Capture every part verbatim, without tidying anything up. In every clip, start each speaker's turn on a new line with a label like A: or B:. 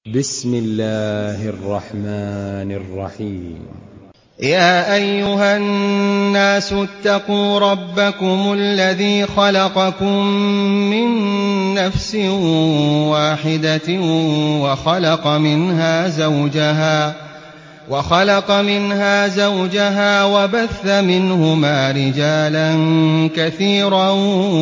A: بسم الله الرحمن الرحيم.
B: يا أيها الناس اتقوا ربكم الذي خلقكم من نفس واحدة وخلق منها زوجها وخلق منها زوجها وبث منهما رجالا كثيرا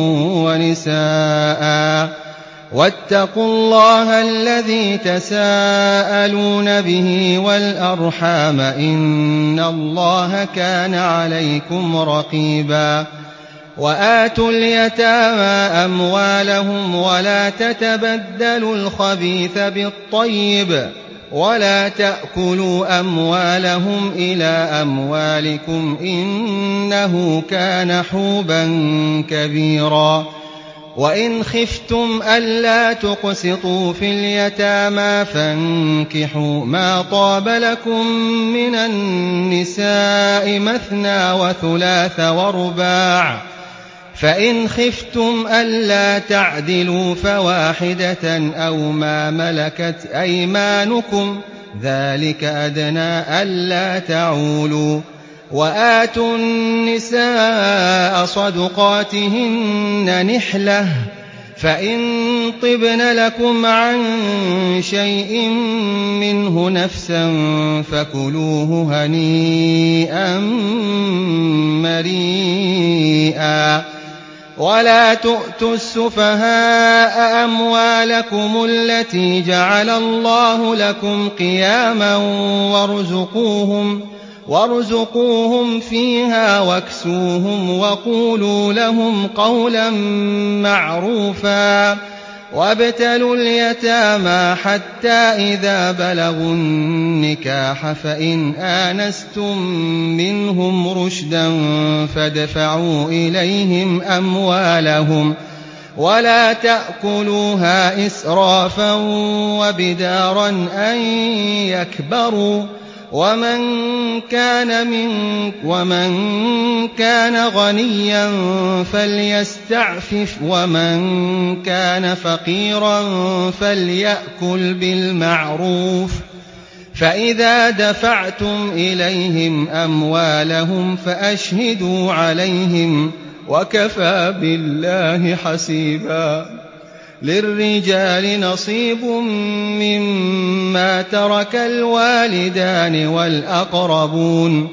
B: ونساء واتقوا الله الذي تساءلون به والأرحام إن الله كان عليكم رقيبا وآتوا اليتامى أموالهم ولا تتبدلوا الخبيث بالطيب ولا تأكلوا أموالهم إلى أموالكم إنه كان حوبا كبيرا وإن خفتم ألا تقسطوا في اليتامى فانكحوا ما طاب لكم من النساء مثنى وثلاث ورباع فإن خفتم ألا تعدلوا فواحدة أو ما ملكت أيمانكم ذلك أدنى ألا تعولوا وآتوا النساء صدقاتهن نحلة فإن طبن لكم عن شيء منه نفسا فكلوه هنيئا مريئا ولا تؤتوا السفهاء أموالكم التي جعل الله لكم قياما وارزقوهم وارزقوهم فيها واكسوهم وقولوا لهم قولا معروفا وابتلوا اليتامى حتى إذا بلغوا النكاح فإن آنستم منهم رشدا فادفعوا إليهم أموالهم ولا تأكلوها إسرافا وبدارا أن يكبروا ومن كان من ومن كان غنيا فليستعفف ومن كان فقيرا فليأكل بالمعروف فإذا دفعتم إليهم أموالهم فأشهدوا عليهم وكفى بالله حسيبا للرجال نصيب مما ترك الوالدان والأقربون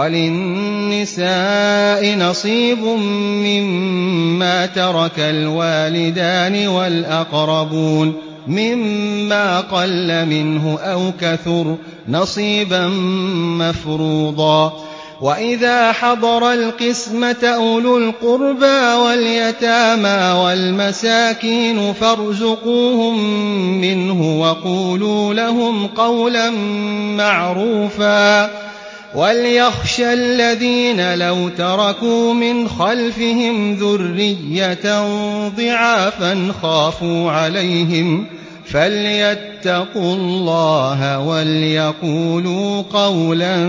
B: وللنساء نصيب مما ترك الوالدان والأقربون مما قل منه أو كثر نصيبا مفروضا وإذا حضر القسمة أولو القربى واليتامى والمساكين فارزقوهم منه وقولوا لهم قولا معروفا وليخشى الذين لو تركوا من خلفهم ذرية ضعافا خافوا عليهم فليتقوا الله وليقولوا قولا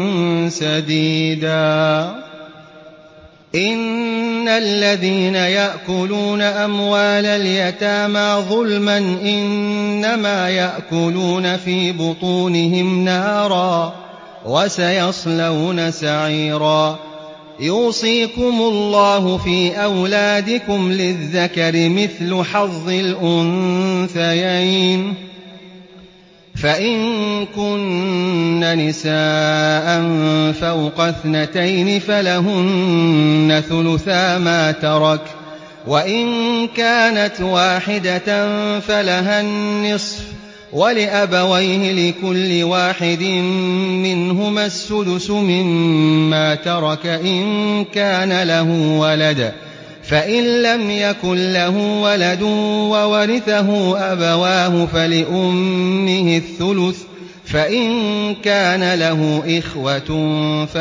B: سديدا إن الذين يأكلون أموال اليتامى ظلما إنما يأكلون في بطونهم نارا وسيصلون سعيرا يوصيكم الله في أولادكم للذكر مثل حظ الأنثيين فإن كن نساء فوق اثنتين فلهن ثلثا ما ترك وإن كانت واحدة فلها النصف ولأبويه لكل واحد منهما السدس مما ترك إن كان له ولد فإن لم يكن له ولد وورثه أبواه فلأمه الثلث فإن كان له إخوة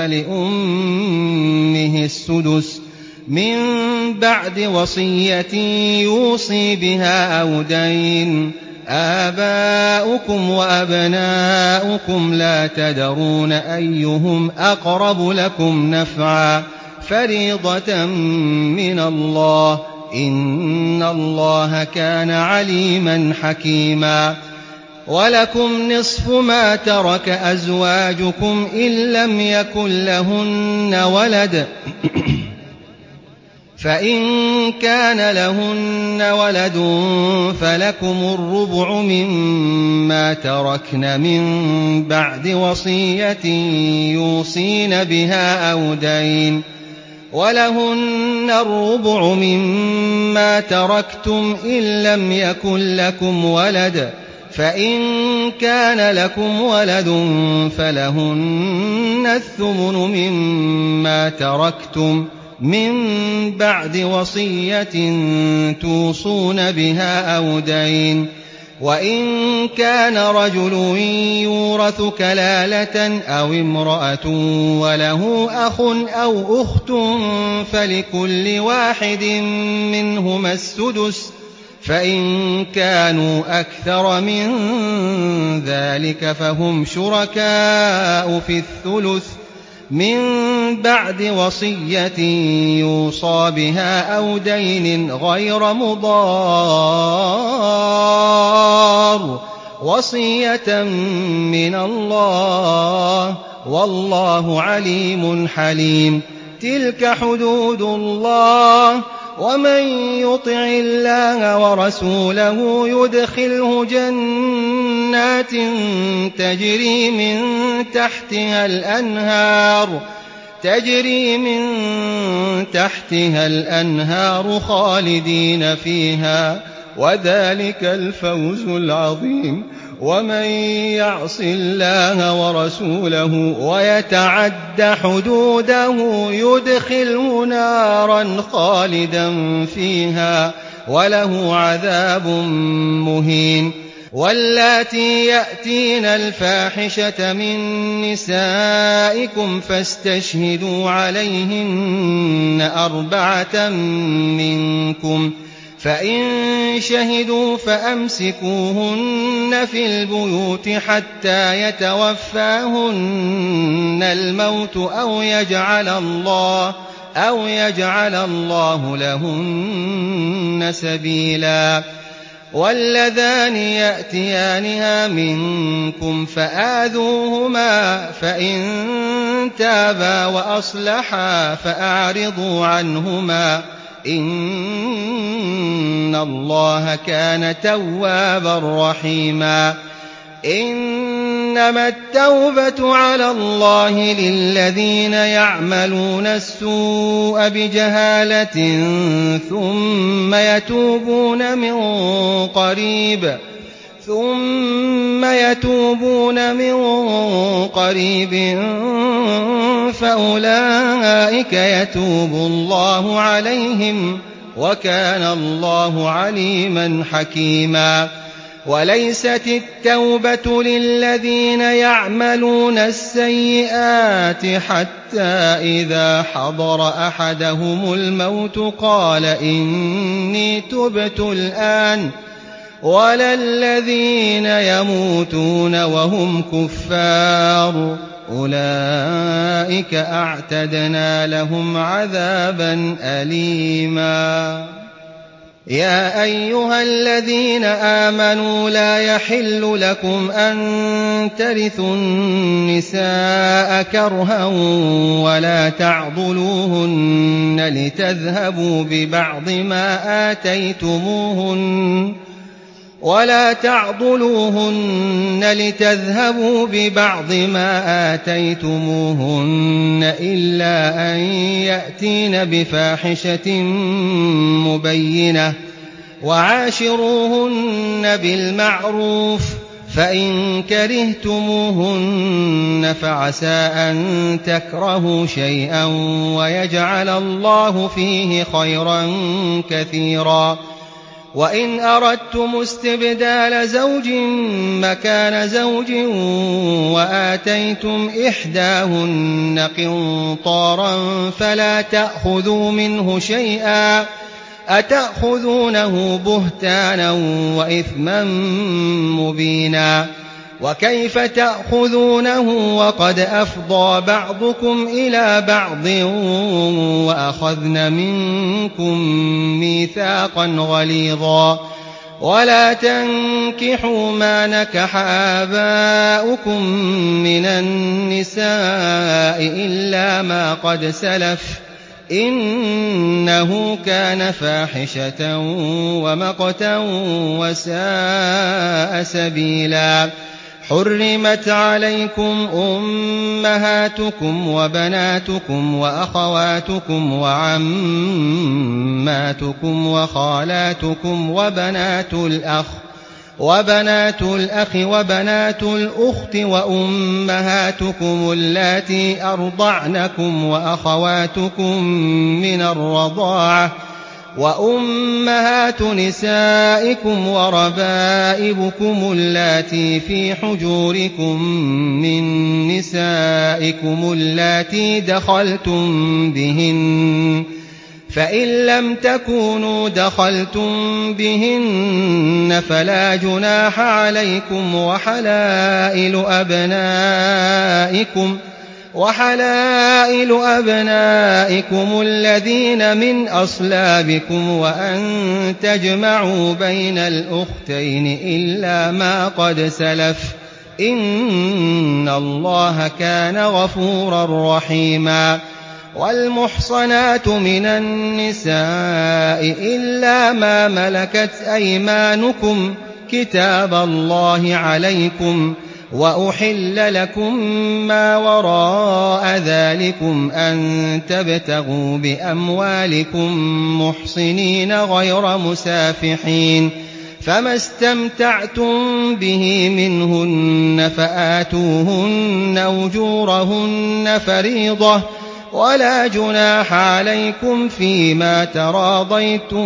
B: فلأمه السدس من بعد وصية يوصي بها أو دين آباؤكم وأبناؤكم لا تدرون أيهم أقرب لكم نفعا فريضة من الله إن الله كان عليما حكيما ولكم نصف ما ترك أزواجكم إن لم يكن لهن ولد فإن كان لهن ولد فلكم الربع مما تركن من بعد وصية يوصين بها أو دين ولهن الربع مما تركتم إن لم يكن لكم ولد فإن كان لكم ولد فلهن الثمن مما تركتم من بعد وصية توصون بها أو دين وإن كان رجل يورث كلالة أو امرأة وله أخ أو أخت فلكل واحد منهما السدس فإن كانوا أكثر من ذلك فهم شركاء في الثلث من بعد وصية يوصى بها أو دين غير مضار وصية من الله والله عليم حليم. تلك حدود الله ومن يطع الله ورسوله يدخله جنات تجري من تحتها الأنهار تجري من تحتها الأنهار خالدين فيها وذلك الفوز العظيم. ومن يعص الله ورسوله ويتعد حدوده يدخله نارا خالدا فيها وله عذاب مهين. واللاتي يأتين الفاحشة من نسائكم فاستشهدوا عليهن أربعة منكم فإن شهدوا فأمسكوهن في البيوت حتى يتوفاهن الموت أو يجعل الله أو يجعل الله لهن سبيلا. واللذان يأتيانها منكم فآذوهما فإن تابا وأصلحا فأعرضوا عنهما إن الله كان توابا رحيما. إنما التوبة على الله للذين يعملون السوء بجهالة ثم يتوبون من قريب ثم يتوبون من قريب فأولئك يتوب الله عليهم وكان الله عليما حكيما. وليست التوبة للذين يعملون السيئات حتى إذا حضر أحدهم الموت قال إني تبت الآن ولا الذين يموتون وهم كفار أولئك أعتدنا لهم عذابا أليما. يا أيها الذين آمنوا لا يحل لكم أن ترثوا النساء كرها ولا تعضلوهن لتذهبوا ببعض ما آتيتموهن ولا تعضلوهن لتذهبوا ببعض ما آتيتموهن إلا أن يأتين بفاحشة مبينة وعاشروهن بالمعروف فإن كرهتموهن فعسى أن تكرهوا شيئا ويجعل الله فيه خيرا كثيرا. وإن أردتم استبدال زوج مكان زوج وآتيتم إحداهن قنطارا فلا تأخذوا منه شيئا أتأخذونه بهتانا وإثما مبينا. وكيف تأخذونه وقد أفضى بعضكم إلى بعض وأخذن منكم ميثاقا غليظا. ولا تنكحوا ما نكح آباؤكم من النساء إلا ما قد سلف إنه كان فاحشة ومقتا وساء سبيلا. حرمت عليكم أمهاتكم وبناتكم وأخواتكم وعماتكم وخالاتكم وبنات الأخ وبنات الأخ وبنات الأخت وأمهاتكم اللاتي أرضعنكم وأخواتكم من الرضاعة وأمهات نسائكم وربائبكم اللاتي في حجوركم من نسائكم اللاتي دخلتم بهن فإن لم تكونوا دخلتم بهن فلا جناح عليكم وحلائل أبنائكم وحلائل أبنائكم الذين من أصلابكم وأن تجمعوا بين الأختين إلا ما قد سلف إن الله كان غفورا رحيما. والمحصنات من النساء إلا ما ملكت أيمانكم كتاب الله عليكم وأحل لكم ما وراء ذلكم أن تبتغوا بأموالكم محصنين غير مسافحين فما استمتعتم به منهن فآتوهن أجورهن فريضة ولا جناح عليكم فيما تراضيتم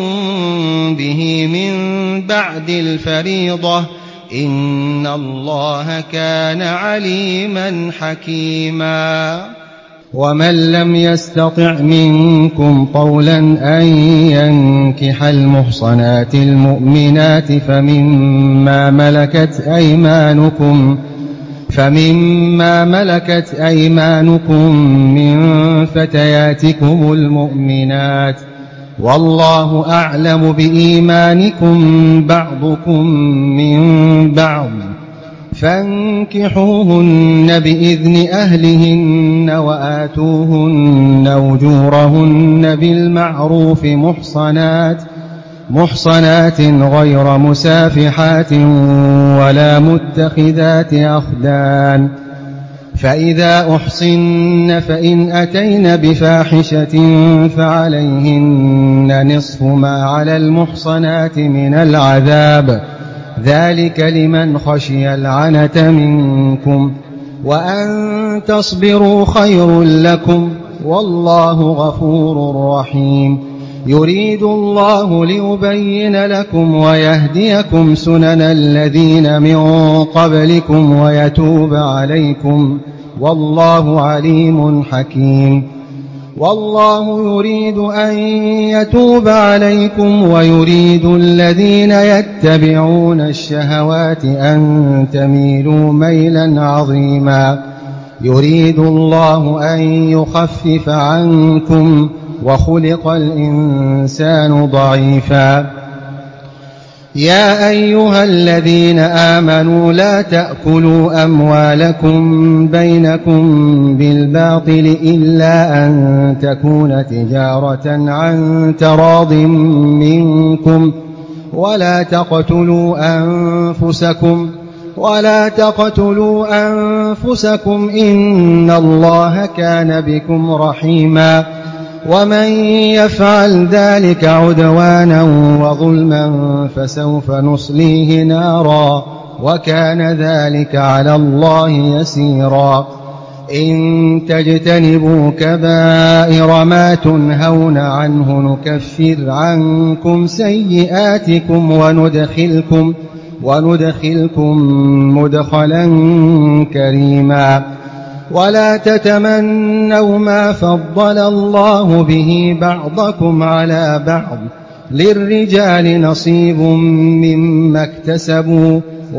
B: به من بعد الفريضة إن الله كان عليما حكيما. ومن لم يستطع منكم طولا أن ينكح المحصنات المؤمنات فمما ملكت أيمانكم فمما ملكت أيمانكم من فتياتكم المؤمنات والله أعلم بإيمانكم بعضكم من بعض فانكحوهن بإذن أهلهن وآتوهن أجورهن بالمعروف محصنات محصنات غير مسافحات ولا متخذات أخدان فإذا أحصن فإن أتين بفاحشة فعليهن نصف ما على المحصنات من العذاب ذلك لمن خشي العنة منكم وأن تصبروا خير لكم والله غفور رحيم. يريد الله ليبين لكم ويهديكم سنن الذين من قبلكم ويتوب عليكم والله عليم حكيم. والله يريد أن يتوب عليكم ويريد الذين يتبعون الشهوات أن تميلوا ميلا عظيما. يريد الله أن يخفف عنكم وخلق الإنسان ضعيفا. يا أيها الذين آمنوا لا تأكلوا أموالكم بينكم بالباطل إلا أن تكون تجارة عن تراض منكم ولا تقتلوا أنفسكم ولا تقتلوا أنفسكم إن الله كان بكم رحيما. ومن يفعل ذلك عدوانا وظلما فسوف نصليه نارا وكان ذلك على الله يسيرا. إن تجتنبوا كبائر ما تنهون عنه نكفر عنكم سيئاتكم وندخلكم وندخلكم مدخلا كريما. ولا تتمنوا ما فضل الله به بعضكم على بعض للرجال نصيب مما اكتسبوا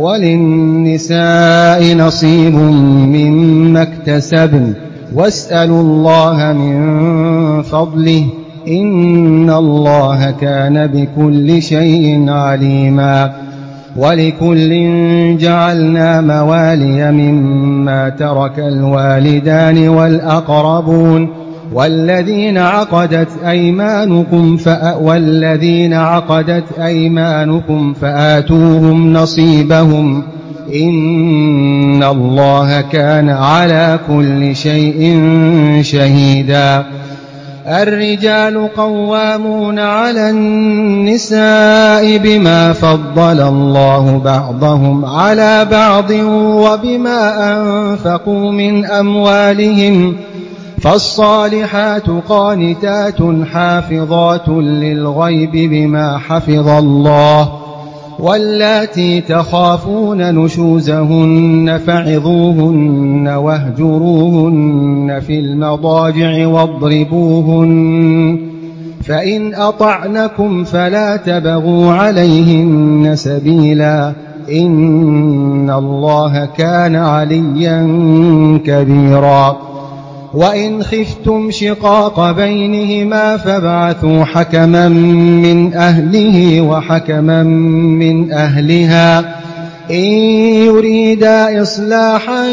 B: وللنساء نصيب مما اكتسبن واسألوا الله من فضله إن الله كان بكل شيء عليما ولكل جعلنا موالي مما ترك الوالدان والأقربون والذين عقدت أيمانكم والذين عقدت أيمانكم فآتوهم نصيبهم إن الله كان على كل شيء شهيدا الرجال قوامون على النساء بما فضل الله بعضهم على بعض وبما أنفقوا من أموالهم فالصالحات قانتات حافظات للغيب بما حفظ الله واللاتي تخافون نشوزهن فعظوهن واهجروهن في المضاجع واضربوهن فإن أطعنكم فلا تبغوا عليهن سبيلا إن الله كان عليا كبيرا وإن خفتم شقاق بينهما فابعثوا حكما من أهله وحكما من أهلها إن يريدا إصلاحا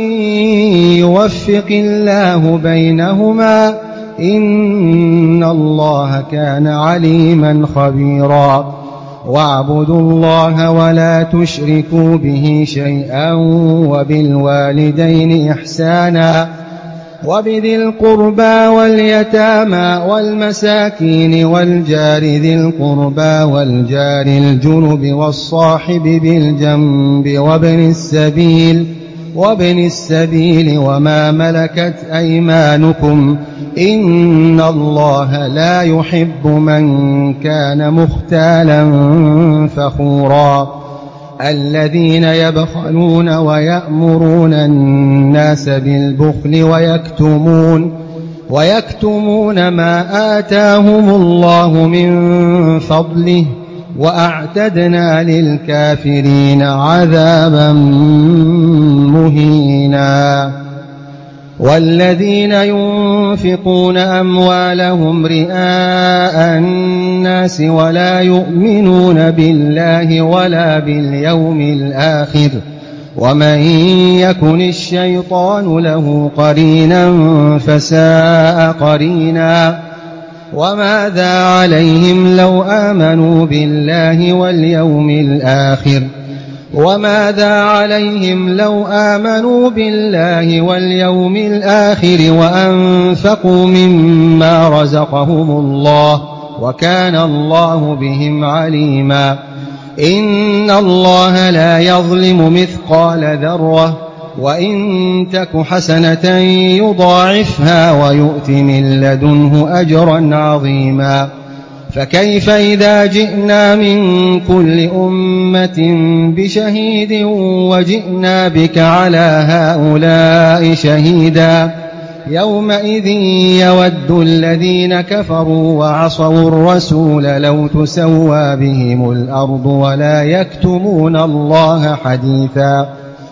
B: يوفق الله بينهما إن الله كان عليما خبيرا واعبدوا الله ولا تشركوا به شيئا وبالوالدين إحسانا وبذي القربى واليتامى والمساكين والجار ذي القربى والجار الجنب والصاحب بالجنب وابن السبيل وابن السبيل وما ملكت أيمانكم إن الله لا يحب من كان مختالا فخورا الذين يبخلون ويأمرون الناس بالبخل ويكتمون ويكتمون ما آتاهم الله من فضله وأعتدنا للكافرين عذابا مهينا والذين ينفقون أموالهم رئاء الناس ولا يؤمنون بالله ولا باليوم الآخر ومن يكن الشيطان له قرينا فساء قرينا وماذا عليهم لو آمنوا بالله واليوم الآخر وماذا عليهم لو آمنوا بالله واليوم الآخر وأنفقوا مما رزقهم الله وكان الله بهم عليما إن الله لا يظلم مثقال ذرة وإن تك حسنة يضاعفها ويؤت من لدنه أجرا عظيما فكيف إذا جئنا من كل أمة بشهيد وجئنا بك على هؤلاء شهيدا يومئذ يود الذين كفروا وعصوا الرسول لو تسوى بهم الأرض ولا يكتمون الله حديثا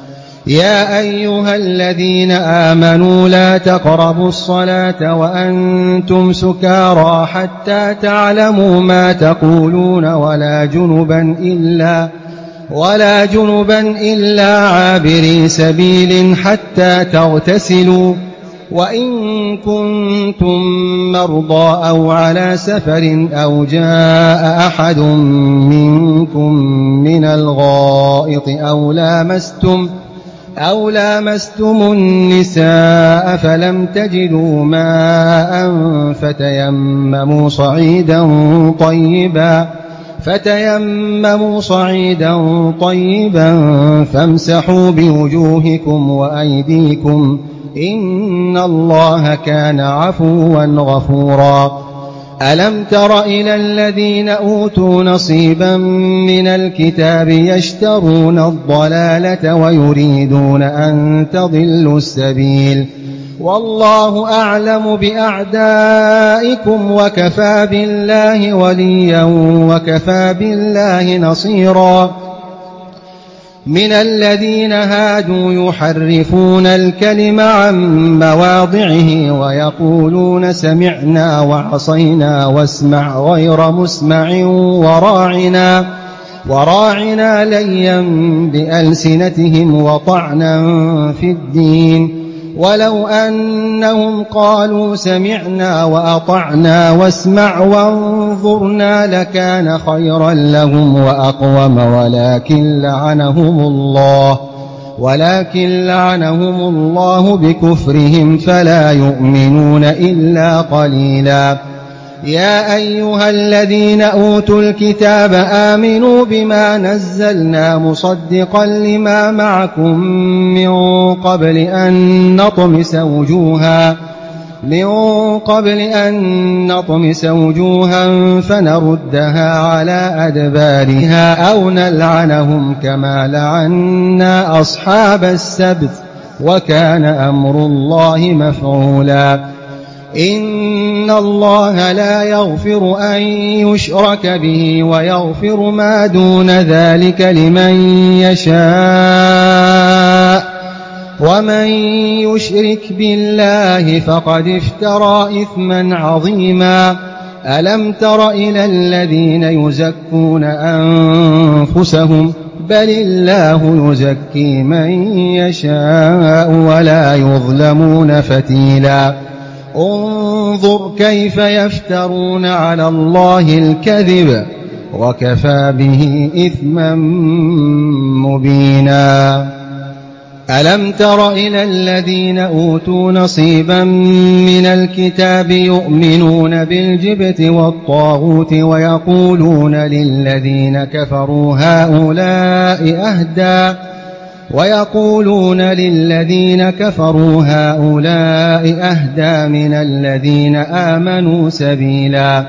B: يا أيها الذين آمنوا لا تقربوا الصلاة وأنتم سكارى حتى تعلموا ما تقولون ولا جنبا إلا ولا جنبا إلا عابري سبيل حتى تغتسلوا وإن كنتم مرضى أو على سفر أو جاء أحد منكم من الغائط أو لامستم أو لامستم النساء فلم تجدوا ماء فتيمموا صعيدا طيبا فتيمموا صعيدا طيبا فامسحوا بوجوهكم وأيديكم إن الله كان عفوا غفورا ألم تر إلى الذين أوتوا نصيبا من الكتاب يشترون الضلالة ويريدون أن تضلوا السبيل والله أعلم بأعدائكم وكفى بالله وليا وكفى بالله نصيرا من الذين هادوا يحرفون الكلم عن مواضعه ويقولون سمعنا وعصينا واسمع غير مسمع وراعنا وراعنا ليا بألسنتهم وطعنا في الدين ولو أنهم قالوا سمعنا وأطعنا واسمع وانظرنا لكان خيرا لهم وأقوم ولكن لعنهم الله ولكن لعنهم الله بكفرهم فلا يؤمنون إلا قليلا يا أيها الذين أوتوا الكتاب آمنوا بما نزلنا مصدقا لما معكم من قبل أن نطمس وجوها من قبل أن نطمس وجوها فنردها على أدبارها أو نلعنهم كما لعنا أصحاب السبت وكان أمر الله مفعولا إن الله لا يغفر أن يشرك به ويغفر ما دون ذلك لمن يشاء ومن يشرك بالله فقد افترى إثما عظيما ألم تر إلى الذين يزكون أنفسهم بل الله يزكي من يشاء ولا يظلمون فتيلا انظر كيف يفترون على الله الكذب وكفى به إثما مبينا ألم تر إلى الذين أوتوا نصيبا من الكتاب يؤمنون بالجبت والطاغوت ويقولون للذين كفروا هؤلاء أهدى ويقولون للذين كفروا هؤلاء أهدى من الذين آمنوا سبيلا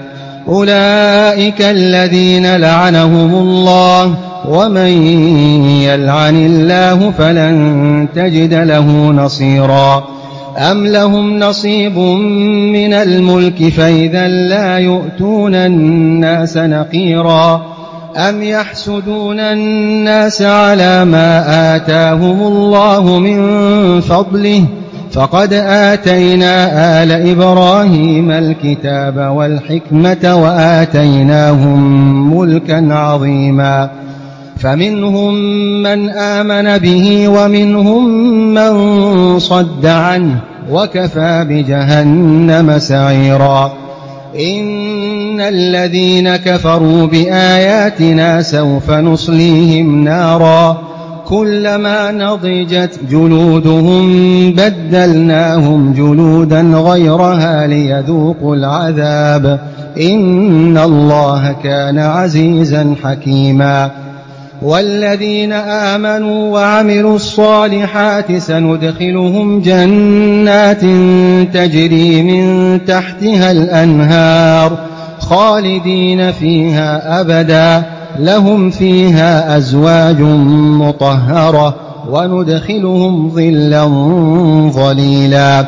B: أولئك الذين لعنهم الله ومن يلعن الله فلن تجد له نصيرا أم لهم نصيب من الملك فإذا لا يؤتون الناس نقيرا أم يحسدون الناس على ما آتاهم الله من فضله فقد آتينا آل إبراهيم الكتاب والحكمة وآتيناهم ملكا عظيما فمنهم من آمن به ومنهم من صد عنه وكفى بجهنم سعيرا إن الذين كفروا بآياتنا سوف نصليهم نارا كلما نضجت جلودهم بدلناهم جلودا غيرها ليذوقوا العذاب إن الله كان عزيزا حكيما والذين آمنوا وعملوا الصالحات سندخلهم جنات تجري من تحتها الأنهار خالدين فيها أبدا لهم فيها أزواج مطهرة وندخلهم ظلا ظليلا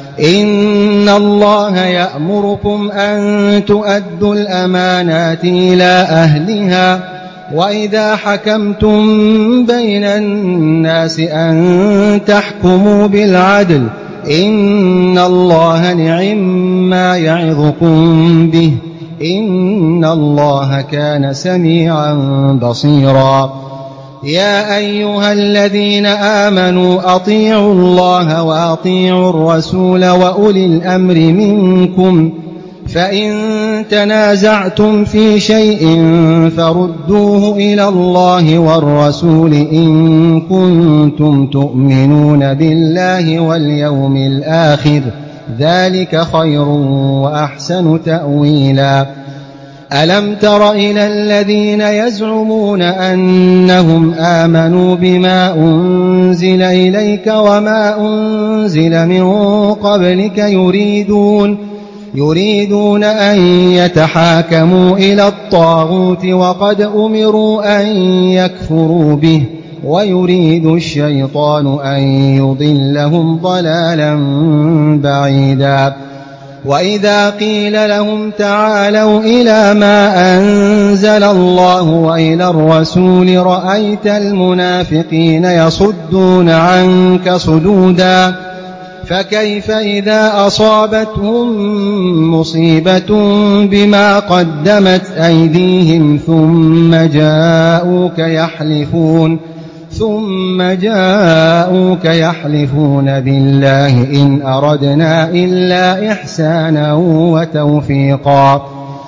B: إن الله يأمركم أن تؤدوا الأمانات إلى أهلها وإذا حكمتم بين الناس أن تحكموا بالعدل إن الله نعما يعظكم به إن الله كان سميعا بصيرا يا أيها الذين آمنوا أطيعوا الله وأطيعوا الرسول وأولي الأمر منكم فإن تنازعتم في شيء فردوه إلى الله والرسول إن كنتم تؤمنون بالله واليوم الآخر ذلك خير وأحسن تأويلا ألم تر إلى الذين يزعمون أنهم آمنوا بما أنزل إليك وما أنزل من قبلك يريدون يريدون أن يتحاكموا إلى الطاغوت وقد أمروا أن يكفروا به ويريد الشيطان أن يضلهم ضلالا بعيدا وإذا قيل لهم تعالوا إلى ما أنزل الله وإلى الرسول رأيت المنافقين يصدون عنك صدودا فكيف إذا أصابتهم مصيبة بما قدمت أيديهم ثم جاءوك يحلفون ثم جاءوك يحلفون بالله إن أردنا إلا إحسانا وتوفيقا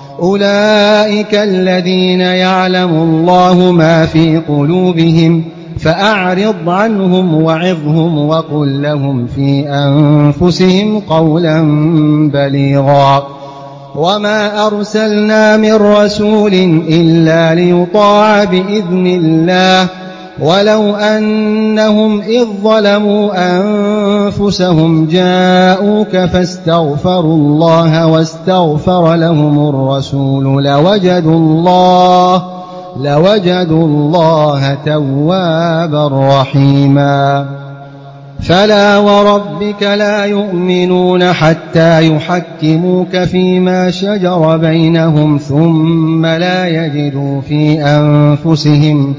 B: أولئك الذين يعلم الله ما في قلوبهم فأعرض عنهم وعظهم وقل لهم في أنفسهم قولا بليغا وما أرسلنا من رسول إلا ليطاع بإذن الله ولو أنهم إذ ظلموا أنفسهم جاءوك فاستغفروا الله واستغفر لهم الرسول لوجدوا الله لوجدوا الله توابا رحيما فلا وربك لا يؤمنون حتى يحكموك فيما شجر بينهم ثم لا يجدوا في أنفسهم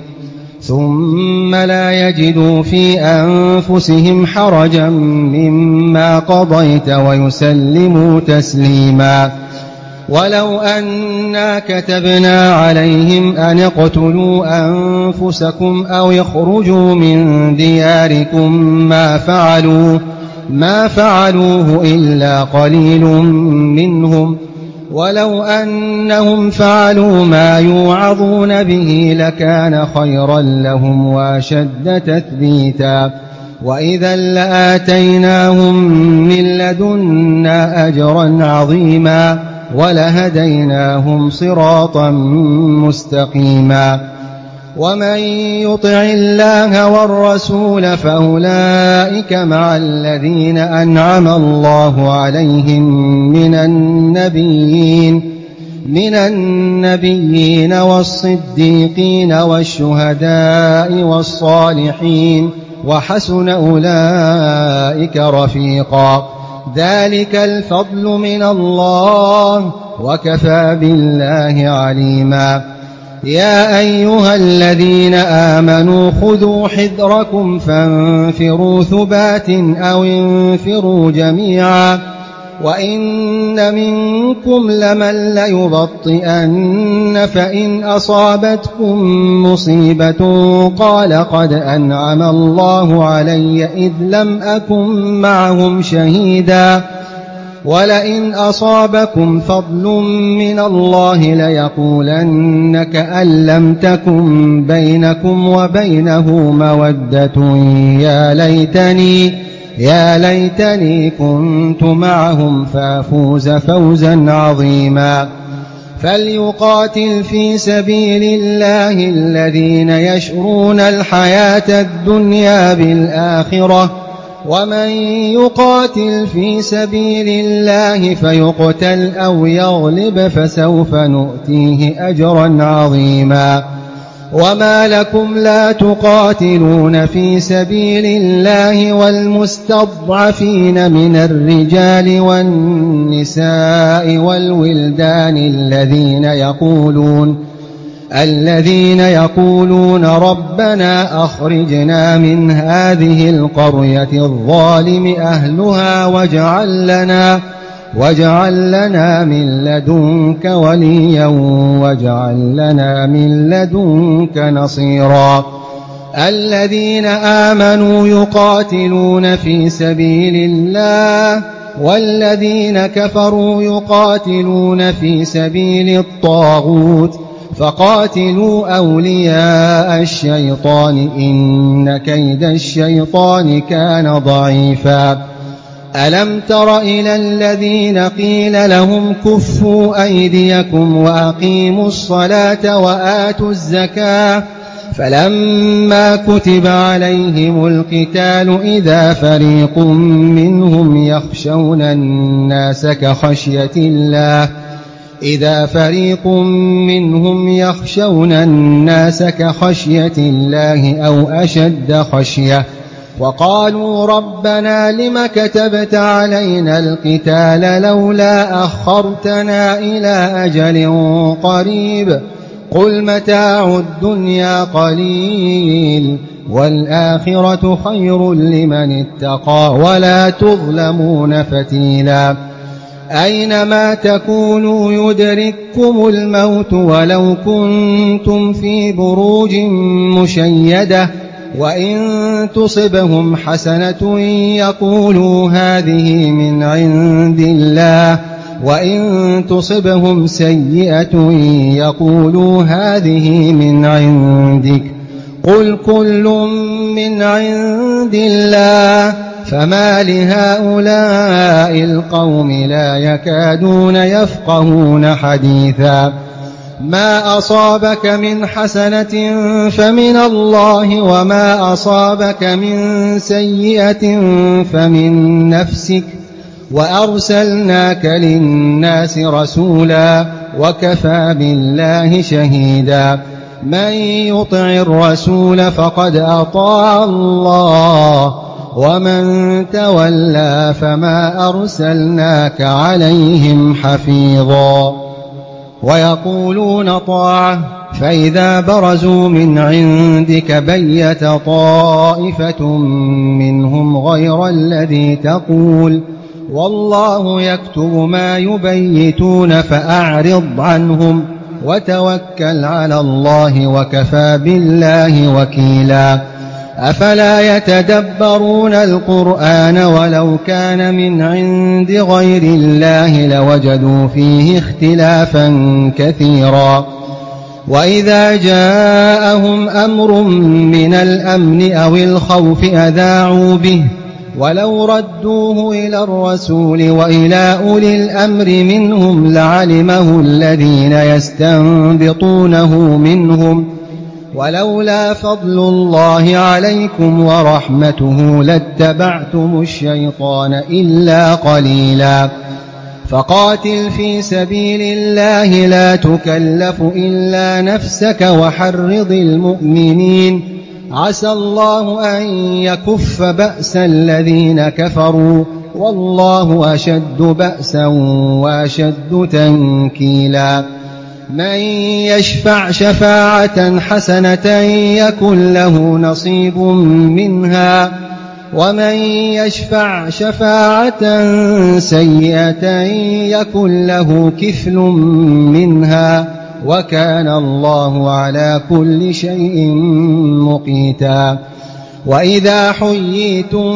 B: ثم لا يجدوا في أنفسهم حرجا مما قضيت ويسلموا تسليما ولو أنا كتبنا عليهم أن اقتلوا أنفسكم أو يخرجوا من دياركم ما فعلوا ما فعلوه إلا قليل منهم ولو أنهم فعلوا ما يوعظون به لكان خيرا لهم واشد تثبيتا وإذا لآتيناهم من لدنا أجرا عظيما ولهديناهم صراطا مستقيما ومن يطع الله والرسول فأولئك مع الذين أنعم الله عليهم من النبيين من النبيين والصديقين والشهداء والصالحين وحسن أولئك رفيقا ذلك الفضل من الله وكفى بالله عليما يا أيها الذين آمنوا خذوا حذركم فانفروا ثبات أو انفروا جميعا وإن منكم لمن ليبطئن فإن أصابتكم مصيبة قال قد أنعم الله علي إذ لم أكن معهم شهيدا ولئن أصابكم فضل من الله ليقولن كأن لم تكن بينكم وبينه مودة يا ليتني يا ليتني كنت معهم فافوز فوزا عظيما فليقاتل في سبيل الله الذين يشرون الحياة الدنيا بالآخرة ومن يقاتل في سبيل الله فيقتل أو يغلب فسوف نؤتيه أجرا عظيما وما لكم لا تقاتلون في سبيل الله والمستضعفين من الرجال والنساء والولدان الذين يقولون الذين يقولون ربنا أخرجنا من هذه القرية الظالم أهلها واجعل لنا واجعل لنا من لدنك وليا واجعل لنا من لدنك نصيرا الذين آمنوا يقاتلون في سبيل الله والذين كفروا يقاتلون في سبيل الطاغوت فقاتلوا أولياء الشيطان إن كيد الشيطان كان ضعيفا ألم تر إلى الذين قيل لهم كفوا أيديكم وأقيموا الصلاة وآتوا الزكاة فلما كتب عليهم القتال إذا فريق منهم يخشون الناس كخشية الله إذا فريق منهم يخشون الناس كخشية الله أو أشد خشية وقالوا ربنا لم كتبت علينا القتال لولا أخرتنا إلى أجل قريب قل متاع الدنيا قليل والآخرة خير لمن اتقى ولا تظلمون فتيلا أينما تكونوا يدرككم الموت ولو كنتم في بروج مشيدة وإن تصبهم حسنة يقولوا هذه من عند الله وإن تصبهم سيئة يقولوا هذه من عندك قل كل من عند الله فما لهؤلاء القوم لا يكادون يفقهون حديثا ما أصابك من حسنة فمن الله وما أصابك من سيئة فمن نفسك وأرسلناك للناس رسولا وكفى بالله شهيدا من يطع الرسول فقد أطاع الله ومن تولى فما أرسلناك عليهم حفيظا ويقولون طاعة فإذا برزوا من عندك بيت طائفة منهم غير الذي تقول والله يكتب ما يبيتون فأعرض عنهم وتوكل على الله وكفى بالله وكيلا أفلا يتدبرون القرآن ولو كان من عند غير الله لوجدوا فيه اختلافا كثيرا وإذا جاءهم أمر من الأمن أو الخوف أذاعوا به ولو ردوه إلى الرسول وإلى أولي الأمر منهم لعلمه الذين يستنبطونه منهم ولولا فضل الله عليكم ورحمته لاتبعتم الشيطان إلا قليلا فقاتل في سبيل الله لا تكلف إلا نفسك وحرض المؤمنين عسى الله أن يكف بأس الذين كفروا والله أشد بأسا وأشد تنكيلا من يشفع شفاعة حسنة يكن له نصيب منها ومن يشفع شفاعة سيئة يكن له كفل منها وكان الله على كل شيء مقيتا وإذا حييتم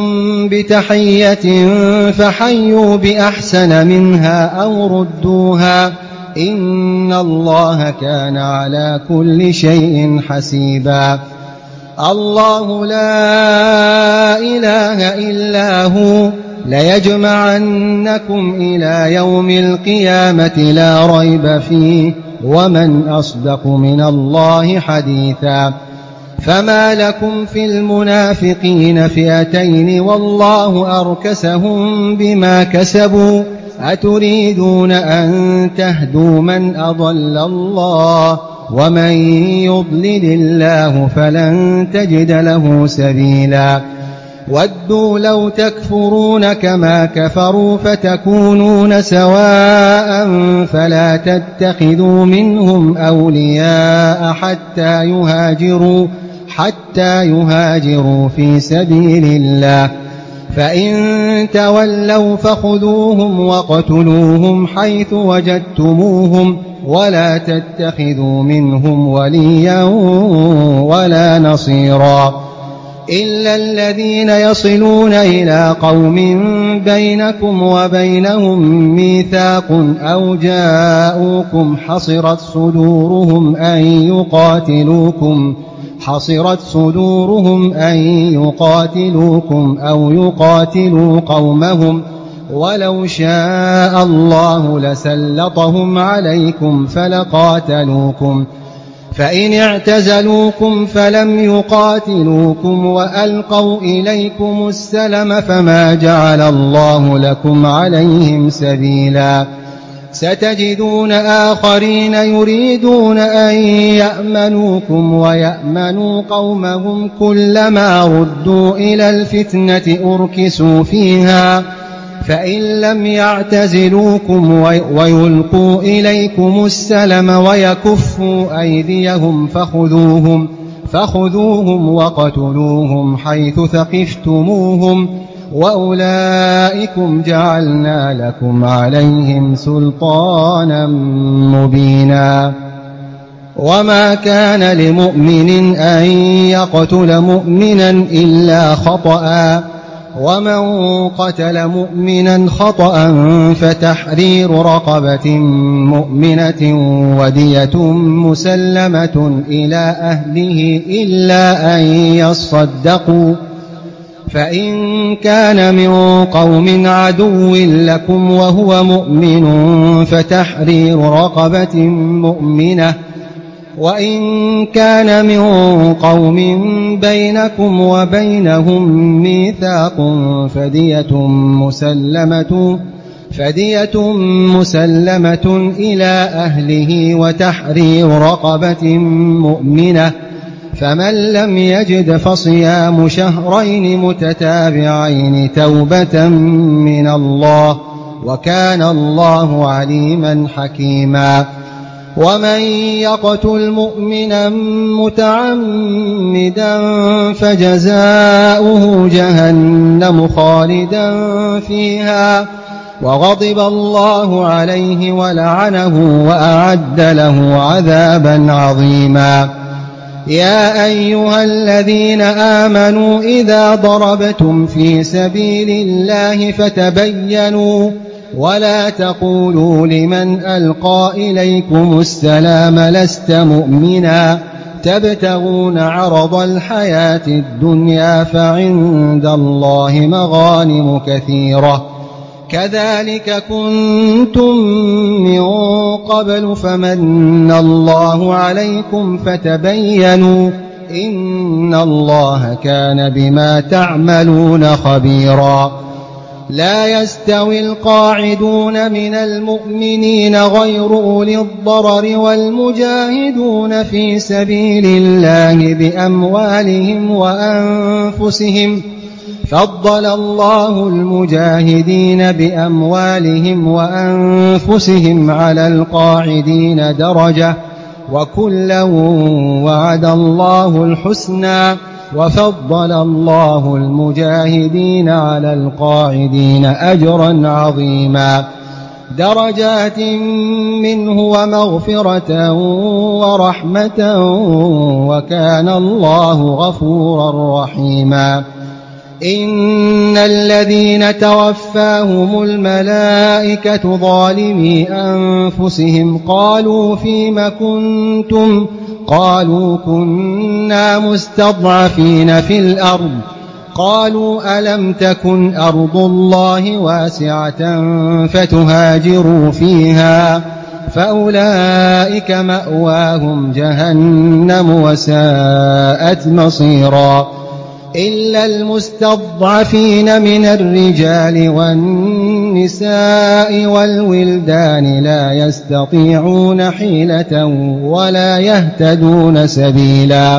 B: بتحية فحيوا بأحسن منها أو ردوها إن الله كان على كل شيء حسيبا الله لا إله إلا هو ليجمعنكم إلى يوم القيامة لا ريب فيه ومن أصدق من الله حديثا فما لكم في المنافقين فئتين والله أركسهم بما كسبوا أتريدون أن تهدوا من أضل الله ومن يضلل الله فلن تجد له سبيلا ودوا لو تكفرون كما كفروا فتكونون سواء فلا تتخذوا منهم أولياء حتى يهاجروا حتى يهاجروا في سبيل الله فإن تولوا فخذوهم واقتلوهم حيث وجدتموهم ولا تتخذوا منهم وليا ولا نصيرا إلا الذين يصلون إلى قوم بينكم وبينهم ميثاق أو جاءوكم حصرت صدورهم أن يقاتلوكم حصرت صدورهم أن يقاتلوكم أو يقاتلوا قومهم ولو شاء الله لسلطهم عليكم فلقاتلوكم فإن اعتزلوكم فلم يقاتلوكم وألقوا إليكم السلم فما جعل الله لكم عليهم سبيلا ستجدون آخرين يريدون أن يأمنوكم ويأمنوا قومهم كلما ردوا إلى الفتنة أركسوا فيها فإن لم يعتزلوكم ويلقوا إليكم السلم ويكفوا أيديهم فخذوهم, فخذوهم وقتلوهم حيث ثقفتموهم وأولئكم جعلنا لكم عليهم سلطانا مبينا. وما كان لمؤمن أن يقتل مؤمنا إلا خطأ ومن قتل مؤمنا خطأ فتحرير رقبة مؤمنة ودية مسلمة إلى أهله إلا أن يصدقوا فإن كان من قوم عدو لكم وهو مؤمن فتحرير رقبة مؤمنة وإن كان من قوم بينكم وبينهم ميثاق فدية مسلمة, فدية مسلمة إلى أهله وتحرير رقبة مؤمنة فمن لم يجد فصيام شهرين متتابعين توبة من الله وكان الله عليما حكيما. ومن يقتل مؤمنا متعمدا فجزاؤه جهنم خالدا فيها وغضب الله عليه ولعنه وأعد له عذابا عظيما. يا أيها الذين آمنوا إذا ضربتم في سبيل الله فتبينوا ولا تقولوا لمن ألقى إليكم السلام لست مؤمنا تبتغون عرض الحياة الدنيا فعند الله مغانم كثيرة كذلك كنتم من قبل فمن الله عليكم فتبينوا إن الله كان بما تعملون خبيرا. لا يستوي القاعدون من المؤمنين غير أولي الضرر والمجاهدون في سبيل الله بأموالهم وأنفسهم فضل الله المجاهدين بأموالهم وأنفسهم على القاعدين درجة وكلا وعد الله الحسنى وفضل الله المجاهدين على القاعدين أجرا عظيما درجات منه ومغفرة ورحمة وكان الله غفورا رحيما. إن الذين توفاهم الملائكة ظالمي أنفسهم قالوا فيم كنتم قالوا كنا مستضعفين في الأرض قالوا ألم تكن أرض الله واسعة فتهاجروا فيها فأولئك مأواهم جهنم وساءت مصيرا إلا المستضعفين من الرجال والنساء والولدان لا يستطيعون حيلة ولا يهتدون سبيلا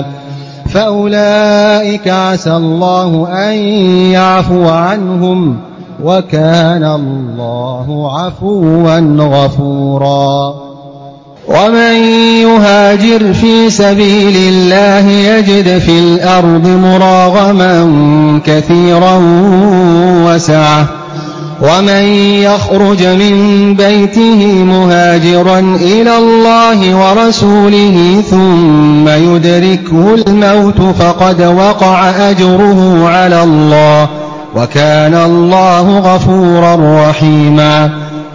B: فأولئك عسى الله أن يعفو عنهم وكان الله عفوا غفورا. ومن يهاجر في سبيل الله يجد في الأرض مراغما كثيرا وسعة ومن يخرج من بيته مهاجرا إلى الله ورسوله ثم يدركه الموت فقد وقع أجره على الله وكان الله غفورا رحيما.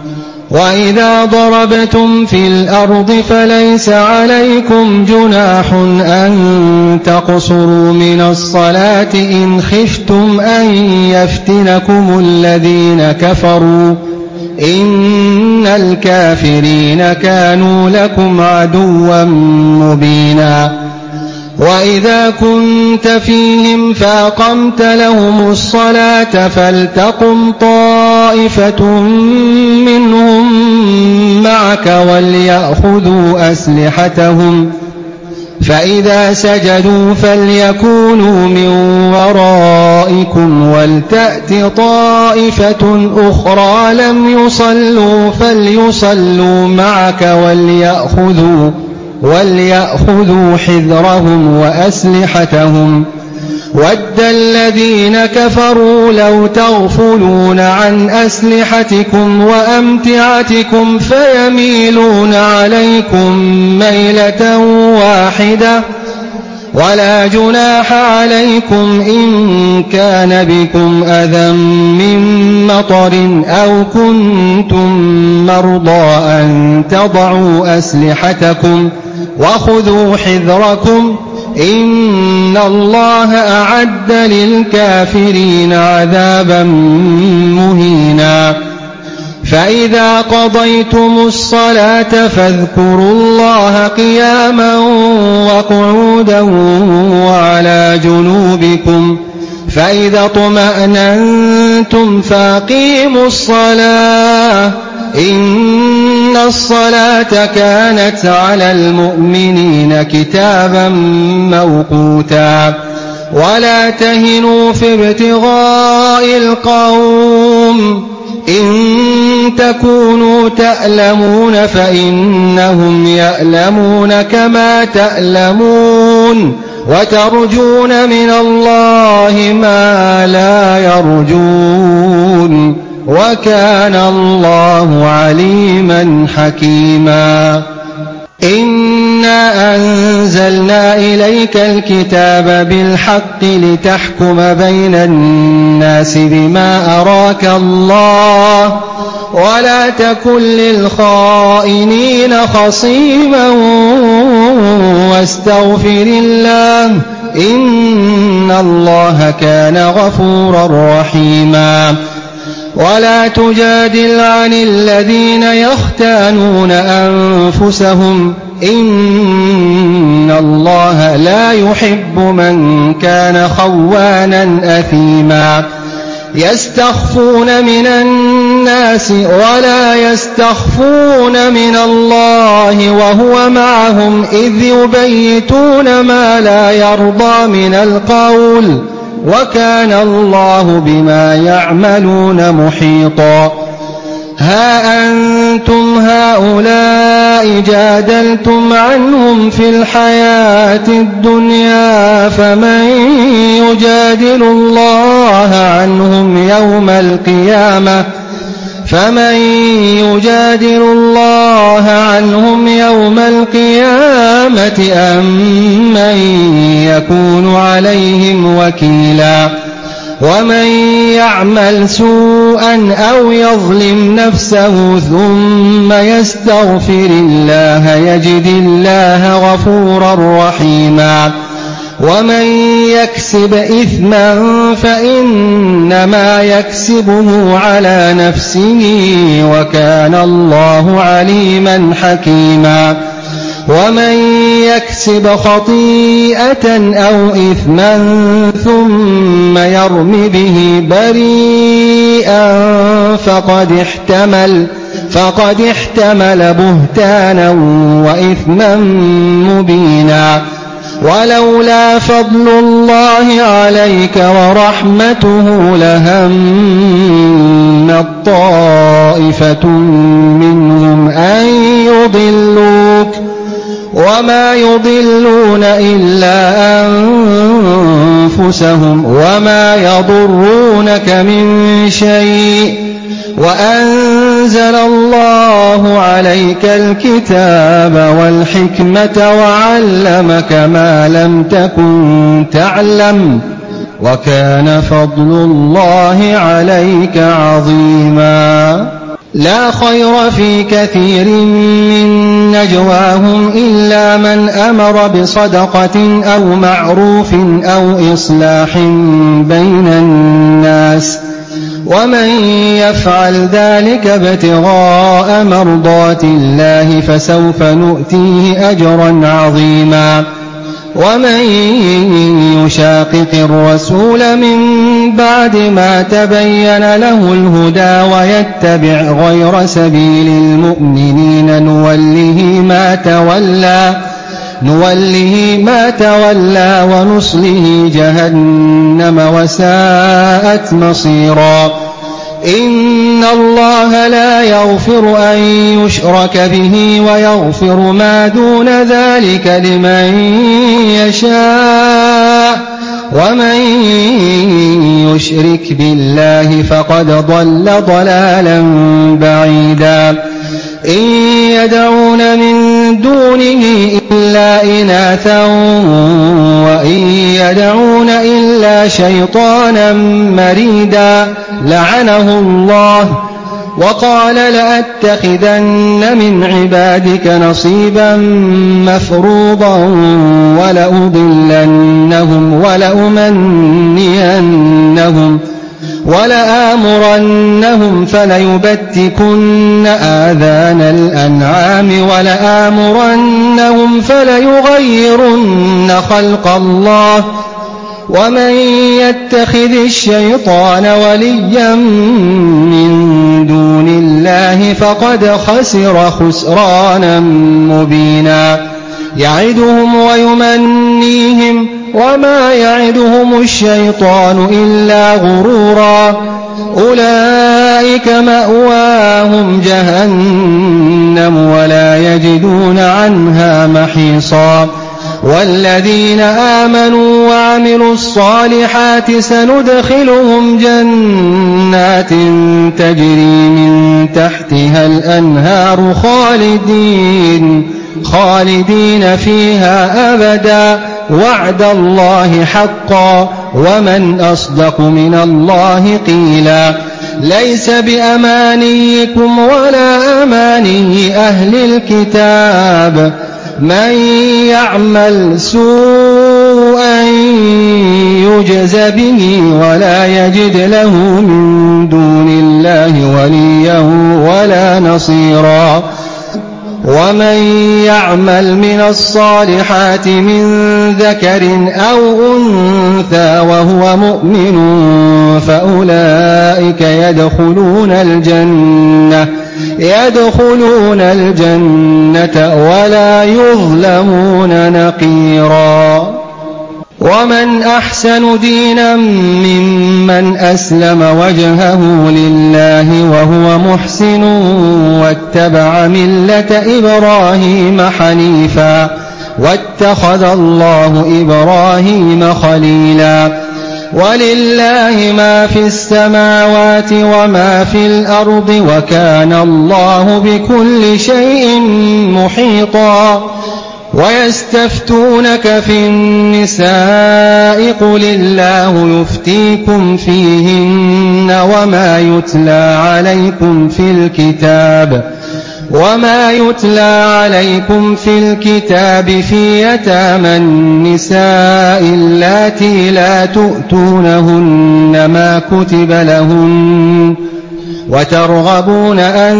B: وإذا ضربتم في الأرض فليس عليكم جناح أن تقصروا من الصلاة إن خفتم أن يفتنكم الذين كفروا إن الكافرين كانوا لكم عدوا مبينا. وإذا كنت فيهم فأقمت لهم الصلاة فلتقم طائفة منهم معك وليأخذوا أسلحتهم فإذا سجدوا فليكونوا من ورائكم ولتأت طائفة أخرى لم يصلوا فليصلوا معك وليأخذوا وليأخذوا حذرهم وأسلحتهم ود الذين كفروا لو تغفلون عن أسلحتكم وأمتعتكم فيميلون عليكم ميلة واحدة ولا جناح عليكم إن كان بكم أذى من مطر أو كنتم مرضى أن تضعوا أسلحتكم وخذوا حذركم إن الله أعد للكافرين عذابا مهينا فإذا قضيتم الصلاة فاذكروا الله قياما وقعودا وعلى جنوبكم فإذا اطمأننتم فأقيموا الصلاة إن الصلاة كانت على المؤمنين كتابا موقوتا ولا تهنوا في ابتغاء القوم إن تكونوا تألمون فإنهم يألمون كما تألمون وترجون من الله ما لا يرجون وكان الله عليما حكيما إنا أنزلنا إليك الكتاب بالحق لتحكم بين الناس بما أراك الله ولا تكن للخائنين خصيما واستغفر الله إن الله كان غفورا رحيما ولا تجادل عن الذين يختانون أنفسهم إن الله لا يحب من كان خوانا أثيما يستخفون من الناس ولا يستخفون من الله وهو معهم إذ يبيتون ما لا يرضى من القول وكان الله بما يعملون محيطا ها أنتم هؤلاء جادلتم عنهم في الحياة الدنيا فمن يجادل الله عنهم يوم القيامة فمن يجادل الله عنهم يوم القيامة أم من يكون عليهم وكيلا ومن يعمل سوءا أو يظلم نفسه ثم يستغفر الله يجد الله غفورا رحيما ومن يكسب إثما فإنما يكسبه على نفسه وكان الله عليما حكيما ومن يكسب خطيئة أو إثما ثم يرم به بريئا فقد احتمل فقد احتمل بهتانا وإثما مبينا ولولا فضل الله عليك ورحمته لهمت طائفة منهم أن يضلوك وما يضلون إلا أنفسهم وما يضرونك من شيء وأنزل الله عليك الكتاب والحكمة وعلمك ما لم تكن تعلم وكان فضل الله عليك عظيما لا خير في كثير من نجواهم إلا من أمر بصدقة أو معروف أو إصلاح بين الناس ومن يفعل ذلك ابتغاء مرضات الله فسوف نؤتيه أجرا عظيما ومن يشاقق الرسول من بعد ما تبين له الهدى ويتبع غير سبيل المؤمنين نوله ما تولى نوله ما تولى ونصله جهنم وساءت مصيرا إن الله لا يغفر أن يشرك به ويغفر ما دون ذلك لمن يشاء ومن يشرك بالله فقد ضل ضلالا بعيدا إن يدعون من دونه إلا إناثا وإن يدعون إلا شيطانا مريدا لعنه الله وقال لأتخذن من عبادك نصيبا مفروضا ولأضلنهم ولأمنينهم ولآمرنهم فليبتكن آذان الأنعام ولآمرنهم فليغيرن خلق الله ومن يتخذ الشيطان وليا من دون الله فقد خسر خسرانا مبينا يعدهم ويمنيهم وما يعدهم الشيطان إلا غرورا أولئك مأواهم جهنم ولا يجدون عنها محيصا والذين آمنوا وعملوا الصالحات سندخلهم جنات تجري من تحتها الأنهار خالدين خالدين فيها أبدا وعد الله حقا ومن أصدق من الله قيلا ليس بأمانيكم ولا أماني أهل الكتاب من يعمل سوءا يجز به ولا يجد له من دون الله وليا ولا نصيرا ومن يعمل من الصالحات من ذكر أو أنثى وهو مؤمن فأولئك يدخلون الجنة يدخلون الجنة ولا يظلمون نقيرا ومن أحسن دينا ممن أسلم وجهه لله وهو محسن واتبع ملة إبراهيم حنيفا واتخذ الله إبراهيم خليلا ولله ما في السماوات وما في الأرض وكان الله بكل شيء محيطا ويستفتونك في النساء قل الله يفتيكم فيهن وما يتلى عليكم في الكتاب وما يتلى عليكم في الكتاب في يتامى النساء اللاتي لا تؤتونهن ما كتب لهن وترغبون أن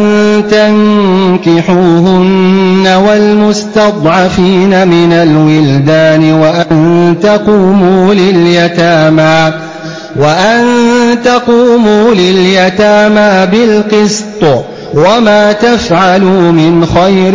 B: تنكحوهن والمستضعفين من الولدان وأن تقوموا لليتامى وأن تقوموا لليتامى بالقسط وما تفعلوا من خير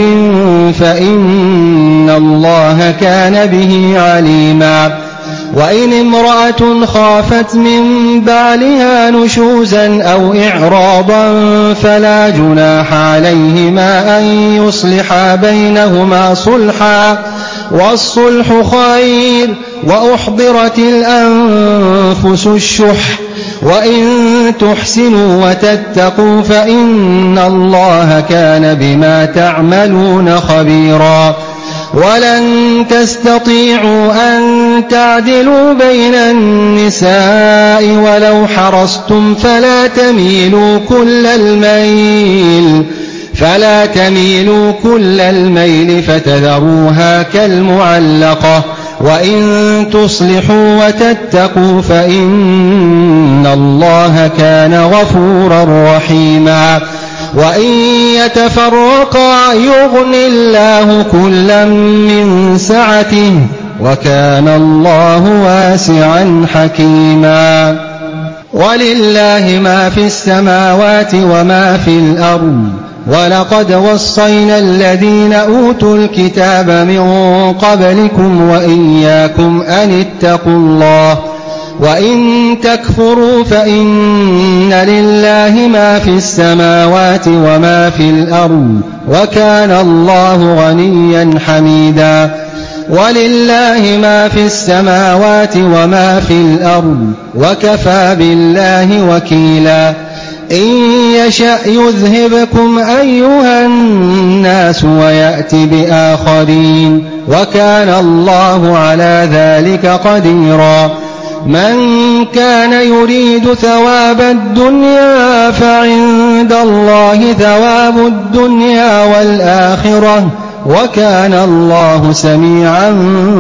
B: فإن الله كان به عليما وإن امرأة خافت من بعلها نشوزا أو إعراضا فلا جناح عليهما أن يصلحا بينهما صلحا والصلح خير وأحضرت الأنفس الشح وإن تحسنوا وتتقوا فإن الله كان بما تعملون خبيرا ولن تستطيعوا أن تعدلوا بين النساء ولو حرصتم فلا تميلوا كل الميل فلا تميلوا كل الميل فتذروها كالمعلقة وإن تصلحوا وتتقوا فإن الله كان غفورا رحيما وإن يتفرقا يغن الله كلا من سعته وكان الله واسعا حكيما ولله ما في السماوات وما في الأرض ولقد وصينا الذين أوتوا الكتاب من قبلكم وإياكم أن اتقوا الله وإن تكفروا فإن لله ما في السماوات وما في الأرض وكان الله غنيا حميدا ولله ما في السماوات وما في الأرض وكفى بالله وكيلا إن يشأ يذهبكم أيها الناس ويأت بآخرين وكان الله على ذلك قديرا من كان يريد ثواب الدنيا فعند الله ثواب الدنيا والآخرة وكان الله سميعا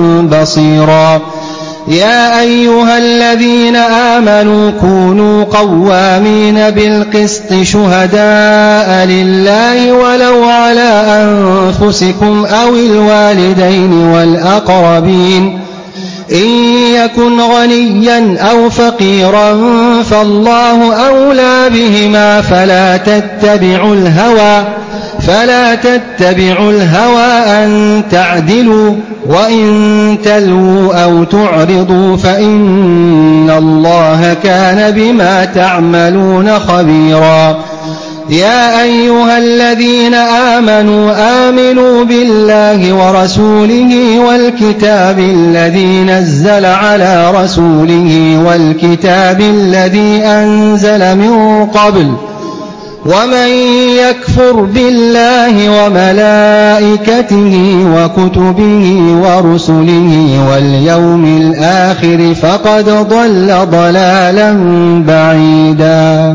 B: بصيرا يا أيها الذين آمنوا كونوا قوامين بالقسط شهداء لله ولو على أنفسكم أو الوالدين والأقربين إن يكن غنيا أو فقيرا فالله أولى بهما فلا تتبعوا الهوى فلا تتبعوا الهوى أن تعدلوا وإن تلووا أو تعرضوا فإن الله كان بما تعملون خبيرا يا أيها الذين آمنوا آمنوا بالله ورسوله والكتاب الذي نزل على رسوله والكتاب الذي أنزل من قبل ومن يكفر بالله وملائكته وكتبه ورسله واليوم الآخر فقد ضل ضلالا بعيدا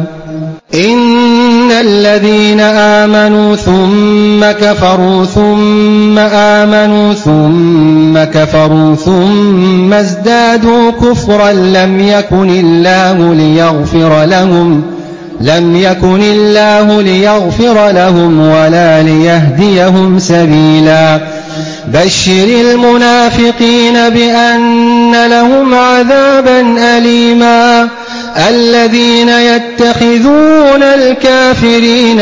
B: إن الذين آمنوا ثم كفروا ثم آمنوا ثم كفروا ثم ازدادوا كفرا لم يكن الله ليغفر لهم لم يكن الله ليغفر لهم ولا ليهديهم سبيلا بشر المنافقين بأن لهم عذابا أليما الذين يتخذون الكافرين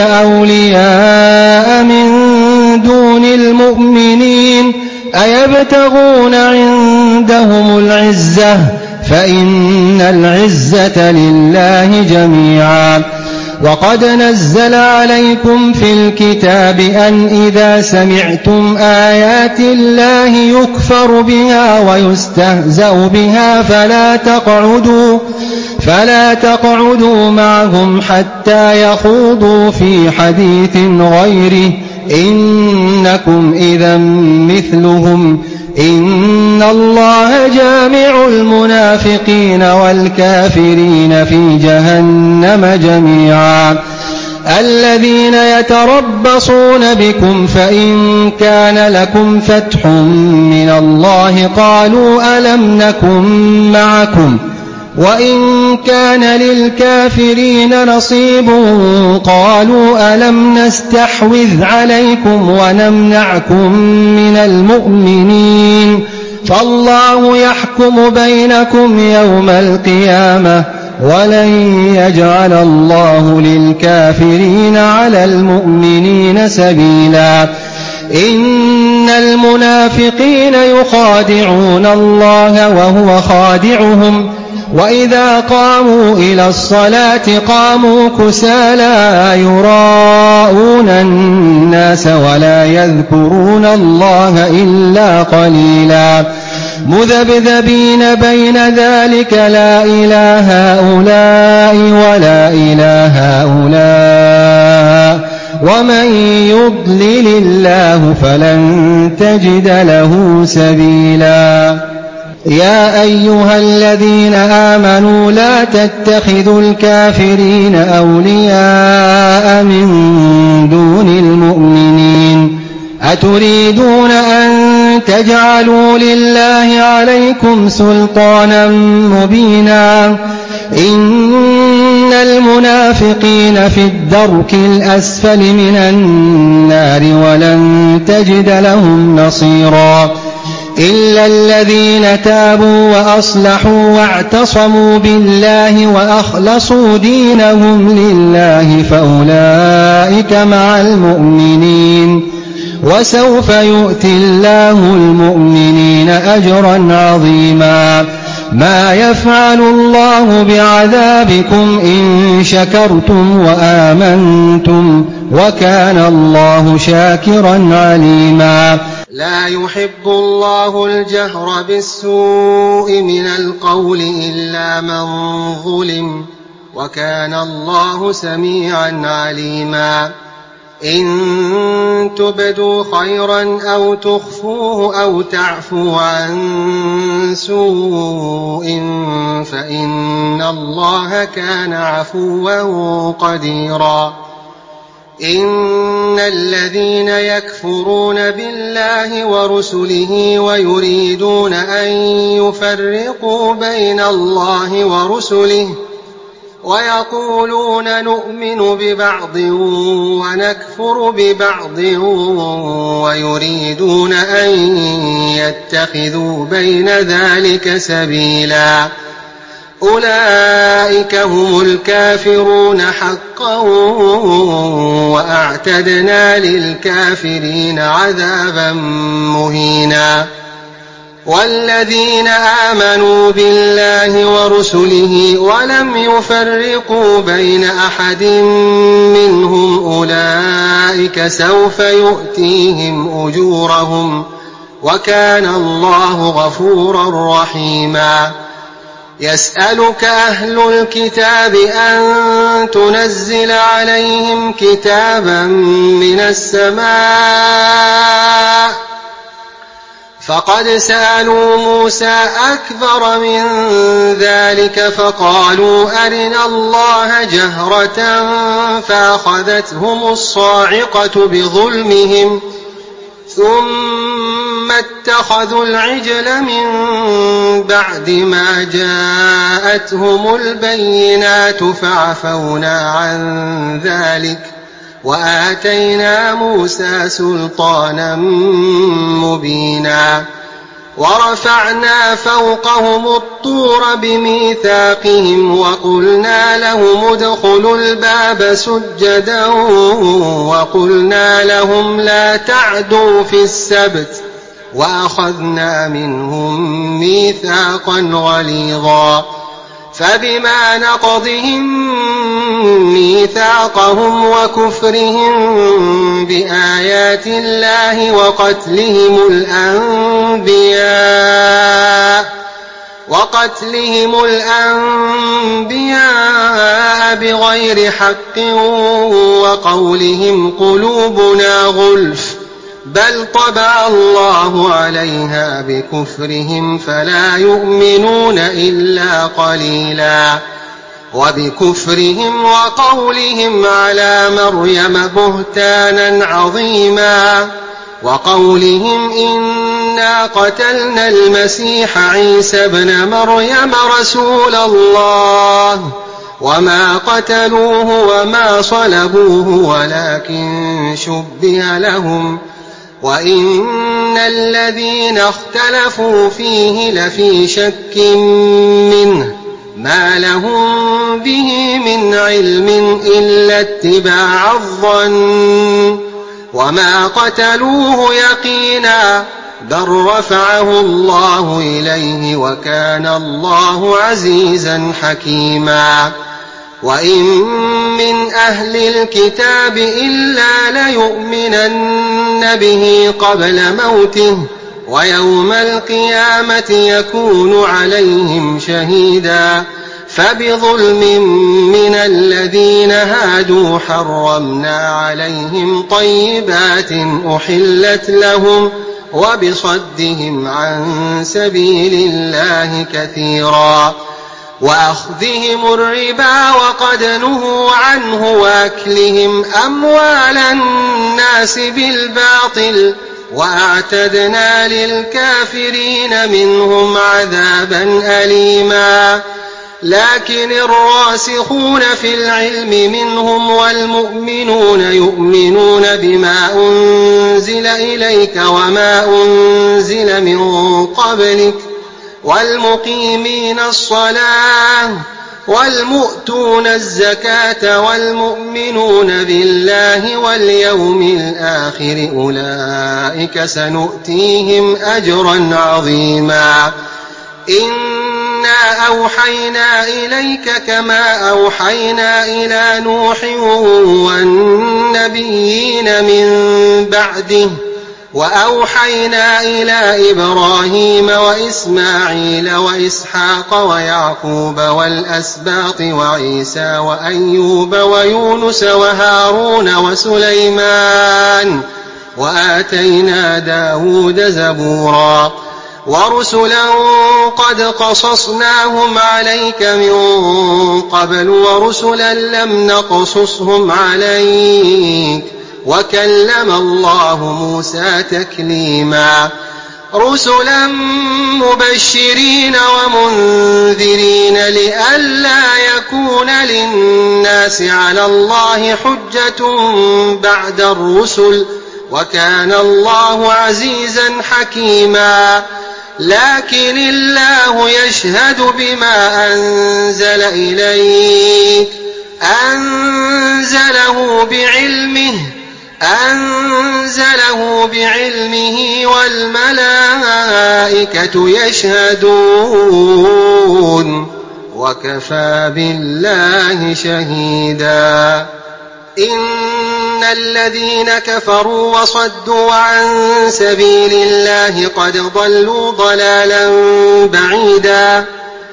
B: أولياء من دون المؤمنين أيبتغون عندهم العزة فإن العزة لله جميعا وقد نزل عليكم في الكتاب أن إذا سمعتم آيات الله يكفر بها ويستهزأ بها فلا تقعدوا فلا تقعدوا معهم حتى يخوضوا في حديث غيره إنكم إذا مثلهم إن الله جامع المنافقين والكافرين في جهنم جميعا الذين يتربصون بكم فإن كان لكم فتح من الله قالوا ألم نكن معكم وإن كان للكافرين نصيب قالوا ألم نستحوذ عليكم ونمنعكم من المؤمنين فالله يحكم بينكم يوم القيامة ولن يجعل الله للكافرين على المؤمنين سبيلا إن المنافقين يخادعون الله وهو خادعهم وإذا قاموا إلى الصلاة قاموا كسالى يراءون الناس ولا يذكرون الله إلا قليلا مذبذبين بين ذلك لا إله هؤلاء ولا إله هؤلاء ومن يضلل الله فلن تجد له سبيلا يا أيها الذين آمنوا لا تتخذوا الكافرين أولياء من دون المؤمنين أتريدون أن تجعلوا لله عليكم سلطانا مبينا إن المنافقين في الدرك الأسفل من النار ولن تجد لهم نصيرا إلا الذين تابوا وأصلحوا واعتصموا بالله وأخلصوا دينهم لله فأولئك مع المؤمنين وسوف يؤتي الله المؤمنين أجرا عظيما ما يفعل الله بعذابكم إن شكرتم وآمنتم وكان الله شاكرا عليما لا يحب الله الجهر بالسوء من القول إلا من ظلم وكان الله سميعا عليما إن تبدوا خيرا أو تخفوه أو تعفو عن سوء فإن الله كان عفوا قديرا إن الذين يكفرون بالله ورسله ويريدون أن يفرقوا بين الله ورسله ويقولون نؤمن ببعض ونكفر ببعض ويريدون أن يتخذوا بين ذلك سبيلا أولئك هم الكافرون حقا وأعتدنا للكافرين عذابا مهينا والذين آمنوا بالله ورسله ولم يفرقوا بين أحد منهم أولئك سوف يؤتيهم أجورهم وكان الله غفورا رحيما يسألك أهل الكتاب أن تنزل عليهم كتابا من السماء فقد سألوا موسى أكبر من ذلك فقالوا أرنا الله جهرة فأخذتهم الصاعقة بظلمهم ثم اتخذوا العجل من بعد ما جاءتهم البينات فعفونا عن ذلك وآتينا موسى سلطانا مبينا ورفعنا فوقهم الطور بميثاقهم وقلنا لهم ادخلوا الباب سجدا وقلنا لهم لا تعدوا في السبت وأخذنا منهم ميثاقا غليظا فبما نقضهم ميثاقهم وكفرهم بآيات الله وقتلهم الأنبياء وقتلهم الأنبياء بغير حق وقولهم قلوبنا غلف بل طبع الله عليها بكفرهم فلا يؤمنون إلا قليلا وبكفرهم وقولهم على مريم بهتانا عظيما وقولهم إنا قتلنا المسيح عيسى ابن مريم رسول الله وما قتلوه وما صلبوه ولكن شبه لهم وإن الذين اختلفوا فيه لفي شك منه ما لهم به من علم إلا اتباع الظن وما قتلوه يقينا بل رفعه الله إليه وكان الله عزيزا حكيما وإن من أهل الكتاب إلا ليؤمنن به قبل موته ويوم القيامة يكون عليهم شهيدا فبظلم من الذين هادوا حرمنا عليهم طيبات أحلت لهم وبصدهم عن سبيل الله كثيرا وأخذهم الربا وقد نهوا عنه وأكلهم أموال الناس بالباطل وأعتدنا للكافرين منهم عذابا أليما
C: لكن الراسخون في العلم منهم والمؤمنون يؤمنون بما أنزل إليك وما أنزل من قبلك والمقيمين الصلاة والمؤتون الزكاة والمؤمنون بالله واليوم الآخر أولئك سنؤتيهم أجرا عظيما. إنا أوحينا إليك كما أوحينا إلى نوح والنبيين من بعده وأوحينا إلى إبراهيم وإسماعيل وإسحاق ويعقوب والأسباط وعيسى وأيوب ويونس وهارون وسليمان وآتينا داود زبورا ورسلا قد قصصناهم عليك من قبل ورسلا لم نقصصهم عليك وكلم الله موسى تكليما. رسلا مبشرين ومنذرين لئلا يكون للناس على الله حجة بعد الرسل وكان الله عزيزا حكيما. لكن الله يشهد بما أنزل إليك أنزله بعلمه أنزله بعلمه والملائكة يشهدون وكفى بالله شهيدا. إن الذين كفروا وصدوا عن سبيل الله قد ضلوا ضلالا بعيدا.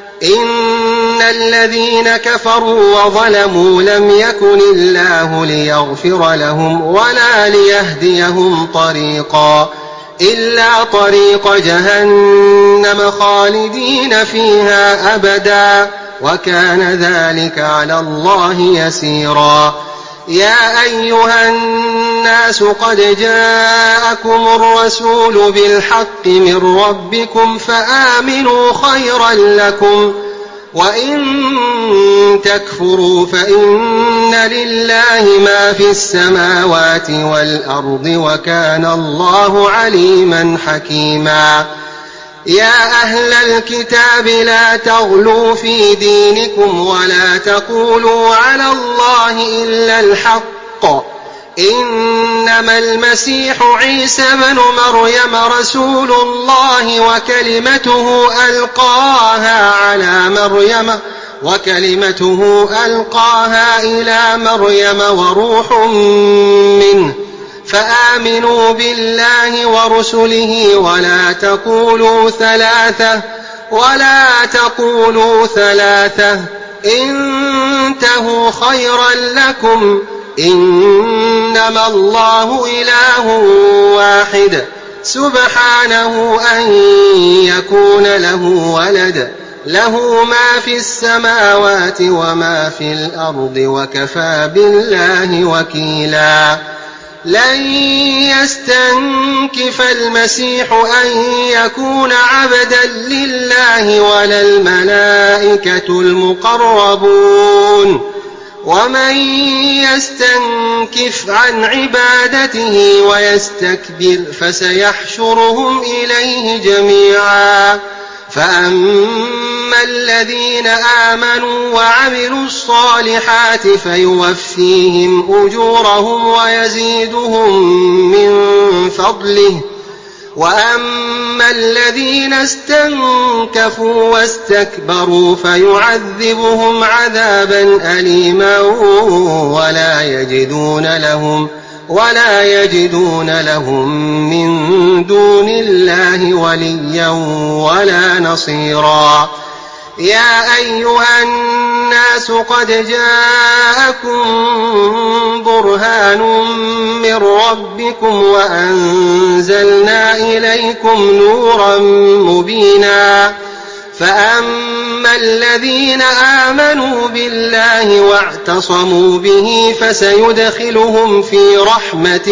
C: إن الذين كفروا وظلموا لم يكن الله ليغفر لهم ولا ليهديهم طريقا إلا طريق جهنم خالدين فيها أبدا وكان ذلك على الله يسيرا. يا أيها الناس قد جاءكم الرسول بالحق من ربكم فآمنوا خيرا لكم وإن تكفروا فإن لله ما في السماوات والأرض وكان الله عليما حكيما. يا أهل الكتاب لا تغلوا في دينكم ولا تقولوا على الله إلا الحق إنما المسيح عيسى بن مريم رسول الله وكلمته ألقاها على مريم وكلمته ألقاها إلى مريم وروح منه فآمنوا بالله ورسله ولا تقولوا ثلاثة ولا تقولوا ثلاثة انتهوا خيرا لكم إنما الله إله واحد سبحانه أن يكون له ولد له ما في السماوات وما في الأرض وكفى بالله وكيلا. لن يستنكف المسيح أن يكون عبدا لله ولا الملائكة المقربون ومن يستنكف عن عبادته ويستكبر فسيحشرهم إليه جميعا. فأما الذين آمنوا وعملوا الصالحات فيوفيهم أجورهم ويزيدهم من فضله وأما الذين استنكفوا واستكبروا فيعذبهم عذابا أليما ولا يجدون لهم ولا يجدون لهم من دون الله وليا ولا نصيرا. يا أيها الناس قد جاءكم برهان من ربكم وأنزلنا إليكم نورا مبينا. فأما الذين آمنوا بالله واعتصموا به فسيدخلهم في رحمة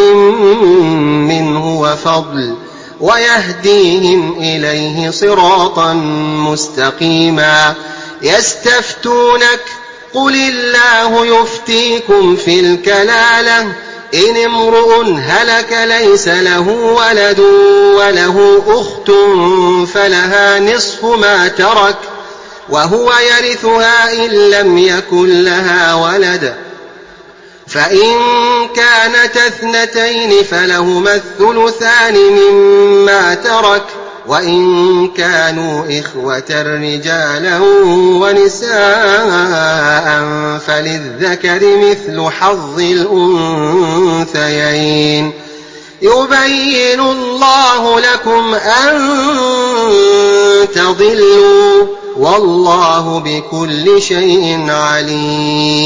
C: منه وفضل ويهديهم إليه صراطا مستقيما. يستفتونك قل الله يفتيكم في الكلالة إن امرؤ هلك ليس له ولد وله أخت فلها نصف ما ترك وهو يرثها إن لم يكن لها ولد فإن كانت اثنتين فلهما الثلثان مما ترك وإن كانوا إخوة رجالا ونساء فللذكر مثل حظ الأنثيين يبين الله لكم أن تضلوا والله بكل شيء عليم.